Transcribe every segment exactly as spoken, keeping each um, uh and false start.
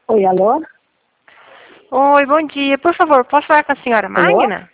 Oi, alô? Oi, bom dia. Por favor, posso falar com a senhora Magna?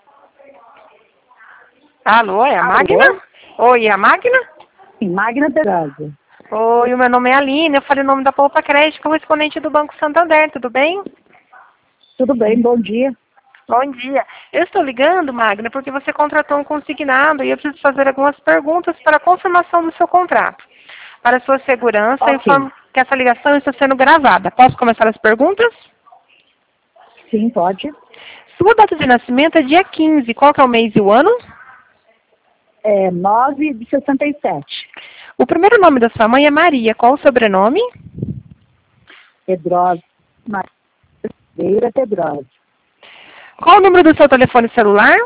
Alô, é a Alô? Magna? Oi, é a Magna? Sim, Magna Pedrosa. Oi, o meu nome é Aline, eu falei o nome da Poupa Crédito, correspondente do Banco Santander, tudo bem? Tudo bem, bom dia. Bom dia. Eu estou ligando, Magna, porque você contratou um consignado e eu preciso fazer algumas perguntas para a confirmação do seu contrato. Para sua segurança, Ok. informo que essa ligação está sendo gravada. Posso começar as perguntas? Sim, pode. Sua data de nascimento é dia quinze. Qual que é o mês e o ano? É nove de sessenta e sete. O primeiro nome da sua mãe é Maria. Qual o sobrenome? Pedrosa. Madeira Pedrosa. Qual o número do seu telefone celular?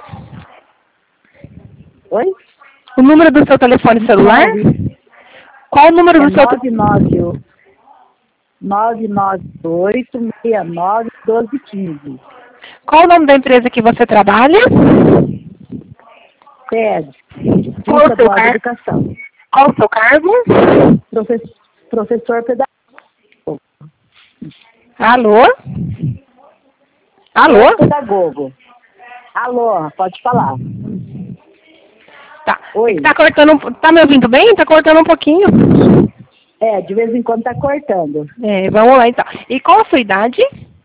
Oi? O número do seu telefone celular? Nove. Qual o número É do seu... nove nove nove nove oito seis nove um dois um cinco. Qual o nome da empresa que você trabalha? P E D. Qual o Instituto seu Estadual de cargo? Educação. Qual o seu cargo? Profe- Professor pedagogo. Alô? Alô? Pedagogo. Alô, pode falar. Tá. Oi. Tá cortando, um- tá me ouvindo bem? Tá cortando um pouquinho. É, de vez em quando tá cortando. É, vamos lá então. E qual a sua idade?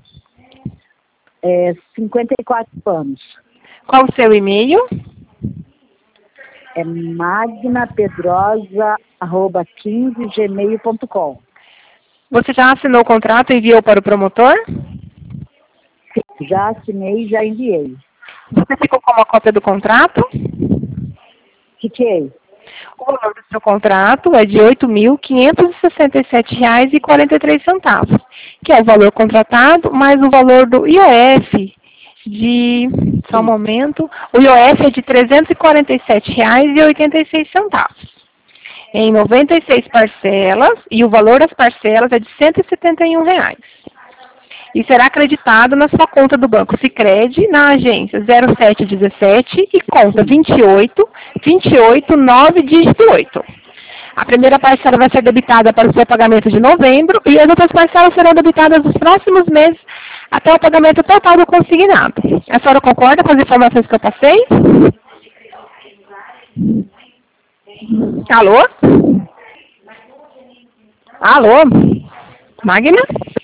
É, cinquenta e quatro anos. Qual o seu e-mail? É magnapedrosa arroba quinze gmail ponto com. Você já assinou o contrato e enviou para o promotor? Já assinei e já enviei. Você ficou com uma cópia do contrato? Fiquei. O valor do seu contrato é de oito mil quinhentos e sessenta e sete reais e quarenta e três centavos, que é o valor contratado mais o valor do I O F de, só um Sim. momento, o I O F é de trezentos e quarenta e sete reais e oitenta e seis centavos. Em noventa e seis parcelas, e o valor das parcelas é de cento e setenta e um reais. E será acreditado na sua conta do Banco Sicredi, na agência zero sete dezessete e conta vinte e oito, vinte e oito, nove, dígito oito. A primeira parcela vai ser debitada para o seu pagamento de novembro e as outras parcelas serão debitadas nos próximos meses até o pagamento total do consignado. A senhora concorda com as informações que eu passei? Alô? Alô? Magna?